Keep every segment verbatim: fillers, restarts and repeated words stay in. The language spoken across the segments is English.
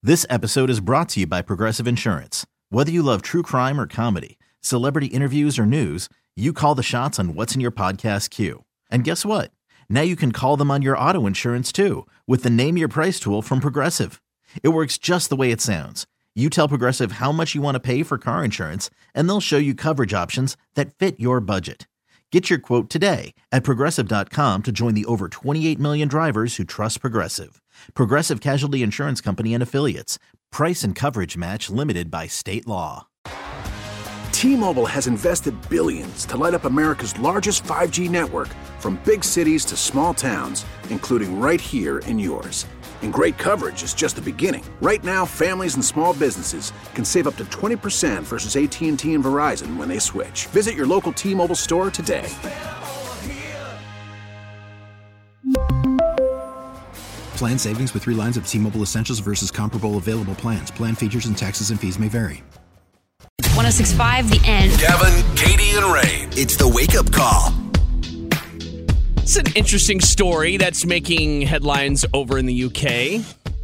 This episode is brought to you by Progressive Insurance. Whether you love true crime or comedy, celebrity interviews or news, you call the shots on what's in your podcast queue. And guess what? Now you can call them on your auto insurance too with the Name Your Price tool from Progressive. It works just the way it sounds. You tell Progressive how much you want to pay for car insurance, and they'll show you coverage options that fit your budget. Get your quote today at Progressive dot com to join the over twenty-eight million drivers who trust Progressive. Progressive Casualty Insurance Company and Affiliates. Price and coverage match limited by state law. T-Mobile has invested billions to light up America's largest five G network, from big cities to small towns, including right here in yours. And great coverage is just the beginning. Right now, families and small businesses can save up to twenty percent versus A T and T and Verizon when they switch. Visit your local T-Mobile store today. Plan savings with three lines of T-Mobile Essentials versus comparable available plans. Plan features and taxes and fees may vary. one oh six point five The End. Kevin, Katie, and Ray. It's the wake-up call. It's an interesting story that's making headlines over in the U K.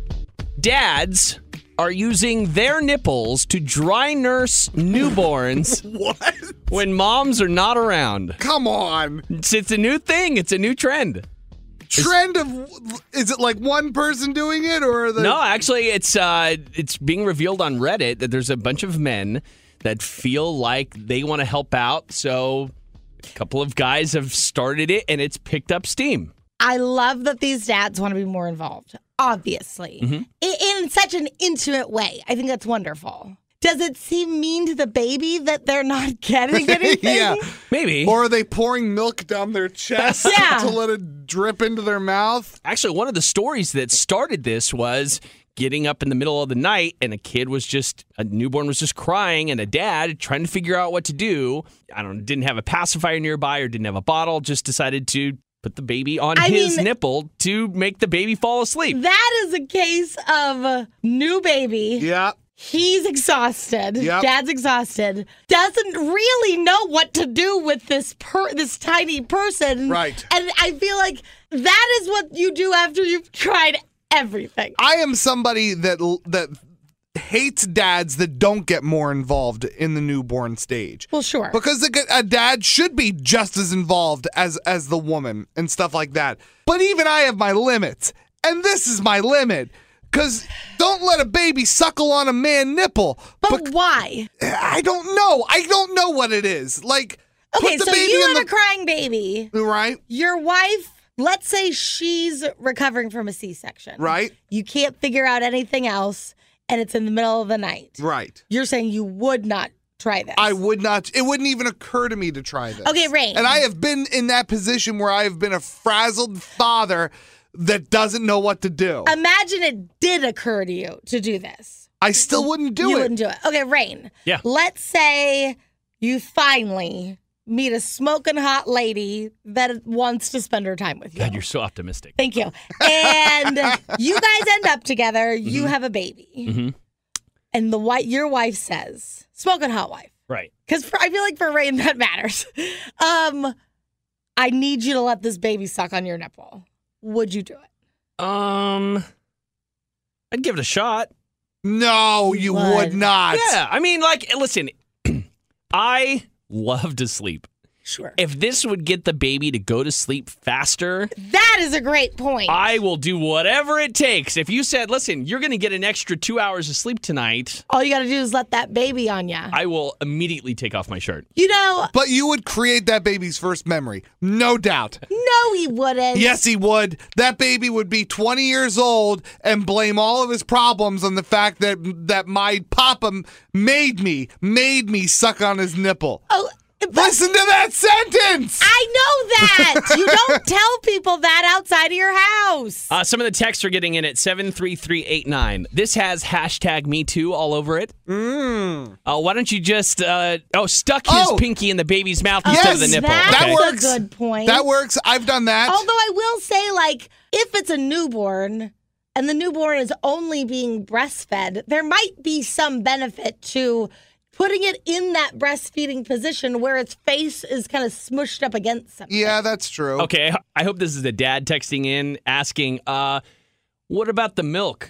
Dads are using their nipples to dry nurse newborns What? when moms are not around. Come on. It's, it's a new thing. It's a new trend. Trend of, is it like one person doing it or the... No, actually, it's uh, it's being revealed on Reddit that there's a bunch of men that feel like they want to help out. So a couple of guys have started it, and it's picked up steam. I love that these dads want to be more involved, obviously, Mm-hmm. in, in such an intimate way. I think that's wonderful. Does it seem mean to the baby that they're not getting anything? Yeah. Maybe. Or are they pouring milk down their chest Yeah. to let it drip into their mouth? Actually, one of the stories that started this was getting up in the middle of the night, and a kid was just, a newborn was just crying, and a dad trying to figure out what to do. I don't know, didn't have a pacifier nearby or didn't have a bottle, just decided to put the baby on I his mean, nipple to make the baby fall asleep. That is a case of uh, new baby. Yeah. He's exhausted. Yep. Dad's exhausted. Doesn't really know what to do with this per- this tiny person. Right. And I feel like that is what you do after you've tried everything. I am somebody that that hates dads that don't get more involved in the newborn stage. Well, sure. Because a, a dad should be just as involved as as the woman and stuff like that. But even I have my limits. And this is my limit. Because don't let a baby suckle on a man nipple. But why? I don't know. I don't know what it is. Like, Okay, put the so baby you in have the... a crying baby. Right, Your wife, let's say she's recovering from a C-section. right, You can't figure out anything else, and it's in the middle of the night. right. You're saying you would not try this. I would not. It wouldn't even occur to me to try this. Okay, Rain. And I have been in that position where I have been a frazzled father that doesn't know what to do. Imagine it did occur to you to do this. I still wouldn't do you it. wouldn't do it. Okay, Rain. Yeah. Let's say you finally meet a smoking hot lady that wants to spend her time with you. God, you're so optimistic. Thank you. And you guys end up together. You have a baby. Mm-hmm. And the wife, your wife says, smoking hot wife. Right. Because I feel like for Rain, that matters. Um, I need you to let this baby suck on your nipple. Would you do it? Um, I'd give it a shot. No, you Would. would not. Yeah, I mean, like, listen, I love to sleep. Sure. If this would get the baby to go to sleep faster, That is a great point. I will do whatever it takes. If you said, listen, you're going to get an extra two hours of sleep tonight, All you got to do is let that baby on you. I will immediately take off my shirt. You know, But you would create that baby's first memory. No doubt. no, he wouldn't. Yes, he would. That baby would be twenty years old and blame all of his problems on the fact that that my papa made me, made me suck on his nipple. Oh, but Listen to that sentence! I know that. You don't tell people that outside of your house. Uh, some of the texts are getting in at seven three three eight nine. This has hashtag Me Too all over it. Mm. Uh, why don't you just, uh, oh, stuck his Oh. pinky in the baby's mouth instead Yes, of the nipple. That's okay. That works. a good point. That works. I've done that. Although I will say, like, if it's a newborn and the newborn is only being breastfed, there might be some benefit to putting it in that breastfeeding position where its face is kind of smushed up against something. Yeah, that's true. Okay, I hope this is a dad texting in asking, uh, what about the milk?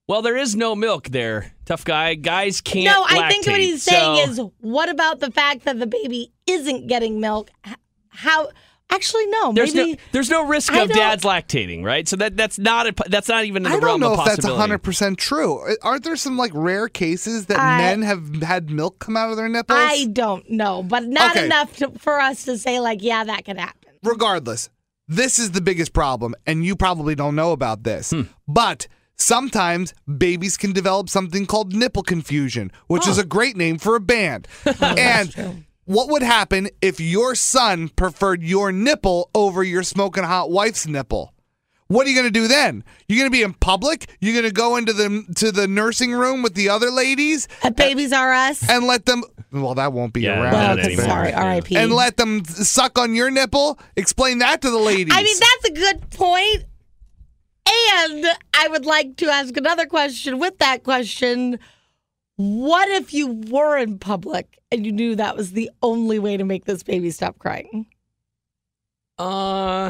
Well, there is no milk there. Tough guy. Guys can't No, I lactate, think what he's saying so- is, what about the fact that the baby isn't getting milk? H- How? Actually, no. There's maybe no there's no risk I of don't- dads lactating, right? So that that's not a, that's not even in the I don't realm know of if that's possibility. one hundred percent true. Aren't there some like rare cases that I- men have had milk come out of their nipples? I don't know, but not Okay. enough to, for us to say like, yeah, that could happen. Regardless, this is the biggest problem, and you probably don't know about this. Hmm. But sometimes babies can develop something called nipple confusion, which is a great name for a band. and what would happen if your son preferred your nipple over your smoking hot wife's nipple? What are you going to do then? You're going to be in public? You're going to go into the to the nursing room with the other ladies At Babies R Us. and let them? Well, that won't be Yeah, around. not Well, that anymore. sorry, Yeah. R I P. And let them suck on your nipple? Explain that to the ladies. I mean, that's a good point. And I would like to ask another question with that question. What if you were in public and you knew that was the only way to make this baby stop crying? Uh,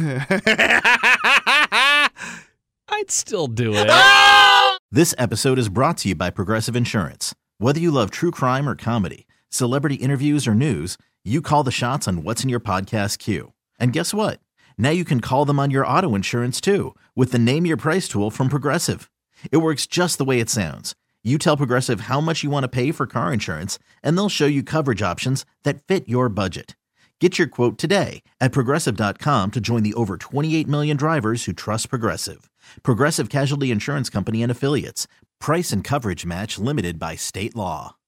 I'd still do it. This episode is brought to you by Progressive Insurance. Whether you love true crime or comedy, celebrity interviews or news, you call the shots on what's in your podcast queue. And guess what? Now you can call them on your auto insurance too with the Name Your Price tool from Progressive. It works just the way it sounds. You tell Progressive how much you want to pay for car insurance, and they'll show you coverage options that fit your budget. Get your quote today at Progressive dot com to join the over twenty-eight million drivers who trust Progressive. Progressive Casualty Insurance Company and Affiliates. Price and coverage match limited by state law.